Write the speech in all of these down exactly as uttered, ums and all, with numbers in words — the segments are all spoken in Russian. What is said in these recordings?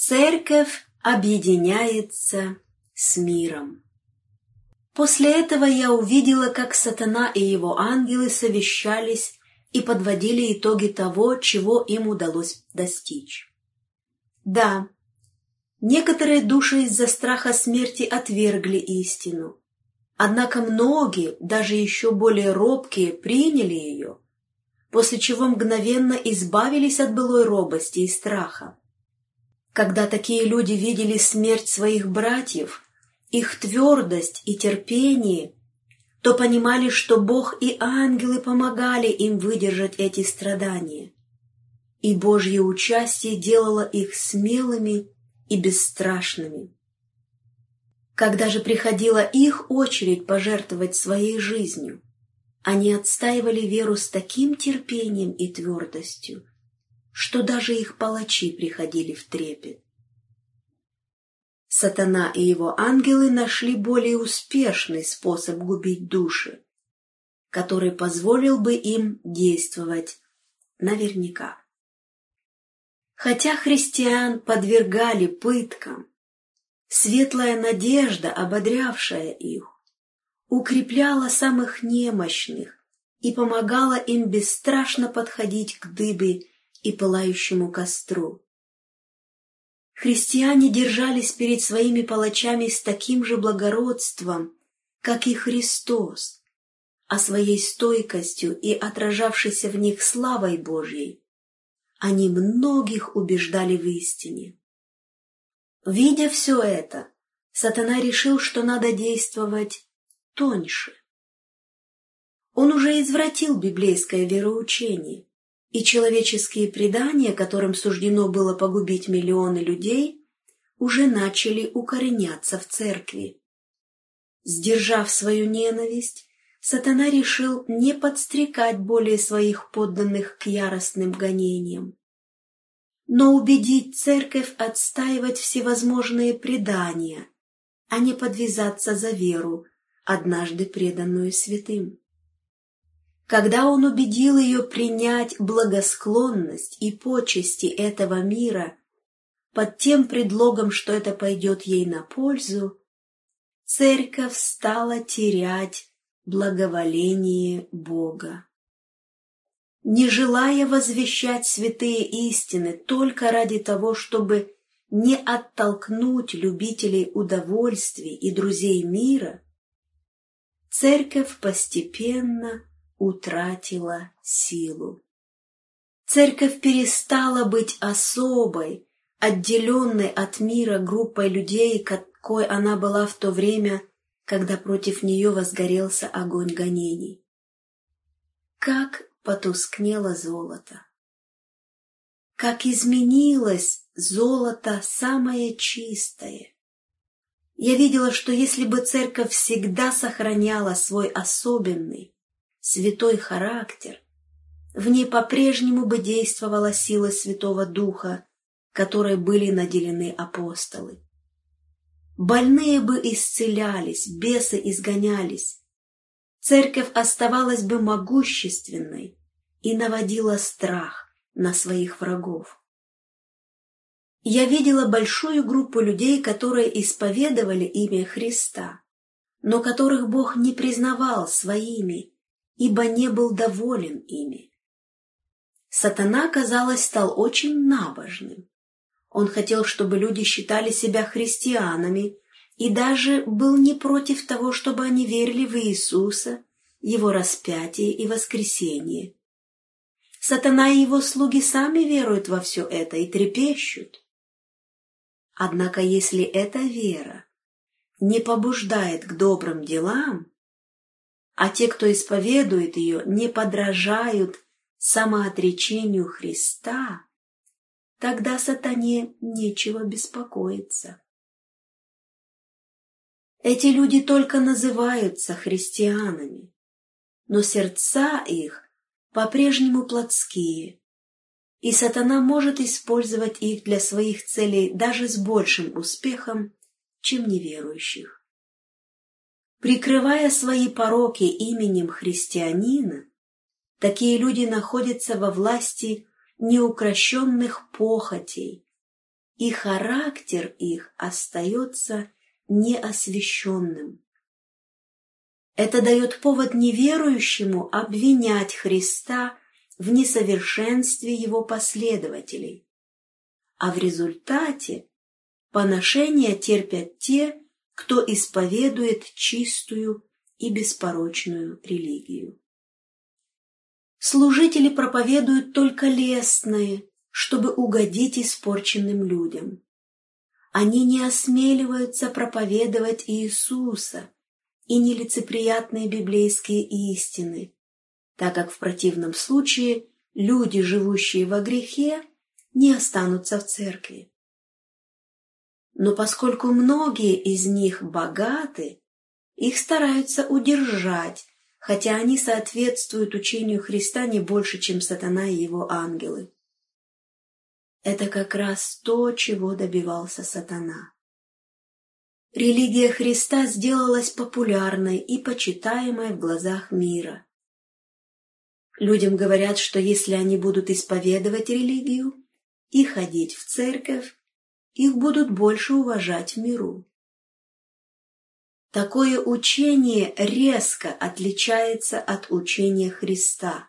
Церковь объединяется с миром. После этого я увидела, как сатана и его ангелы совещались и подводили итоги того, чего им удалось достичь. Да, некоторые души из-за страха смерти отвергли истину, однако многие, даже еще более робкие, приняли ее, после чего мгновенно избавились от былой робости и страха. Когда такие люди видели смерть своих братьев, их твердость и терпение, то понимали, что Бог и ангелы помогали им выдержать эти страдания, и Божье участие делало их смелыми и бесстрашными. Когда же приходила их очередь пожертвовать своей жизнью, они отстаивали веру с таким терпением и твердостью, что даже их палачи приходили в трепет. Сатана и его ангелы нашли более успешный способ губить души, который позволил бы им действовать наверняка. Хотя христиан подвергали пыткам, светлая надежда, ободрявшая их, укрепляла самых немощных и помогала им бесстрашно подходить к дыбе и пылающему костру. Христиане держались перед своими палачами с таким же благородством, как и Христос, а своей стойкостью и отражавшейся в них славой Божьей они многих убеждали в истине. Видя все это, сатана решил, что надо действовать тоньше. Он уже извратил библейское вероучение, и человеческие предания, которым суждено было погубить миллионы людей, уже начали укореняться в церкви. Сдержав свою ненависть, сатана решил не подстрекать более своих подданных к яростным гонениям, но убедить церковь отстаивать всевозможные предания, а не подвязаться за веру, однажды преданную святым. Когда он убедил ее принять благосклонность и почести этого мира под тем предлогом, что это пойдет ей на пользу, церковь стала терять благоволение Бога. Не желая возвещать святые истины только ради того, чтобы не оттолкнуть любителей удовольствий и друзей мира, церковь постепенно утратила силу. Церковь перестала быть особой, отделенной от мира группой людей, какой она была в то время, когда против нее возгорелся огонь гонений. Как потускнело золото! Как изменилось золото самое чистое! Я видела, что если бы церковь всегда сохраняла свой особенный, святой характер, в ней по-прежнему бы действовала сила Святого Духа, которой были наделены апостолы. Больные бы исцелялись, бесы изгонялись, церковь оставалась бы могущественной и наводила страх на своих врагов. Я видела большую группу людей, которые исповедовали имя Христа, но которых Бог не признавал своими, ибо не был доволен ими. Сатана, казалось, стал очень набожным. Он хотел, чтобы люди считали себя христианами, и даже был не против того, чтобы они верили в Иисуса, Его распятие и воскресение. Сатана и его слуги сами веруют во все это и трепещут. Однако, если эта вера не побуждает к добрым делам, а те, кто исповедует ее, не подражают самоотречению Христа, тогда сатане нечего беспокоиться. Эти люди только называются христианами, но сердца их по-прежнему плотские, и сатана может использовать их для своих целей даже с большим успехом, чем неверующих. Прикрывая свои пороки именем христианина, такие люди находятся во власти неукрощенных похотей и характер их остается неосвященным. Это дает повод неверующему обвинять Христа в несовершенстве его последователей, а в результате поношения терпят те, кто исповедует чистую и беспорочную религию. Служители проповедуют только лестное, чтобы угодить испорченным людям. Они не осмеливаются проповедовать Иисуса и нелицеприятные библейские истины, так как в противном случае люди, живущие во грехе, не останутся в церкви. Но поскольку многие из них богаты, их стараются удержать, хотя они соответствуют учению Христа не больше, чем сатана и его ангелы. Это как раз то, чего добивался сатана. Религия Христа сделалась популярной и почитаемой в глазах мира. Людям говорят, что если они будут исповедовать религию и ходить в церковь, их будут больше уважать в миру. Такое учение резко отличается от учения Христа.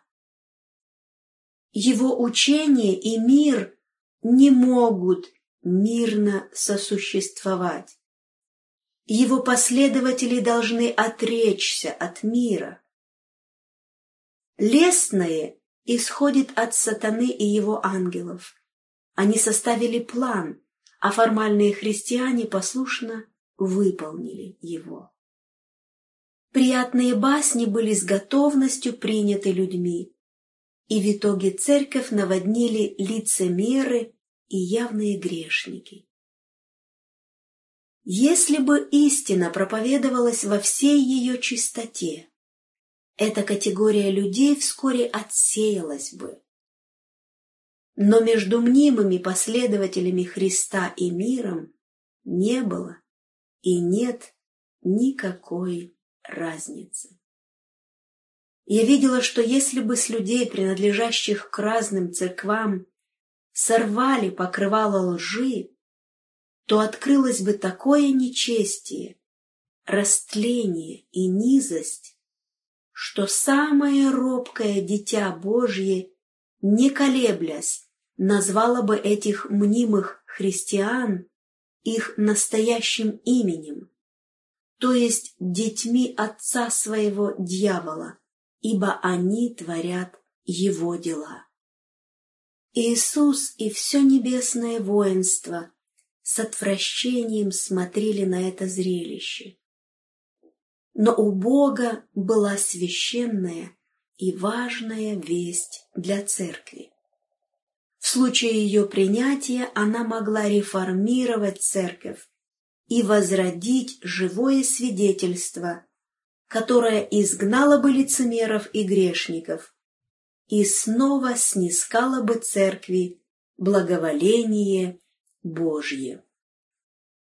Его учение и мир не могут мирно сосуществовать. Его последователи должны отречься от мира. Лестное исходит от сатаны и его ангелов. Они составили план, а формальные христиане послушно выполнили его. Приятные басни были с готовностью приняты людьми, и в итоге церковь наводнили лицемеры и явные грешники. Если бы истина проповедовалась во всей ее чистоте, эта категория людей вскоре отсеялась бы. Но между мнимыми последователями Христа и миром не было и нет никакой разницы. Я видела, что если бы с людей, принадлежащих к разным церквам, сорвали покрывало лжи, то открылось бы такое нечестие, растление и низость, что самое робкое дитя Божье, не колеблясь, назвало бы этих мнимых христиан их настоящим именем, то есть детьми отца своего дьявола, ибо они творят его дела. Иисус и все небесное воинство с отвращением смотрели на это зрелище. Но у Бога была священная и важная весть для церкви. В случае ее принятия она могла реформировать церковь и возродить живое свидетельство, которое изгнало бы лицемеров и грешников и снова снискало бы церкви благоволение Божье.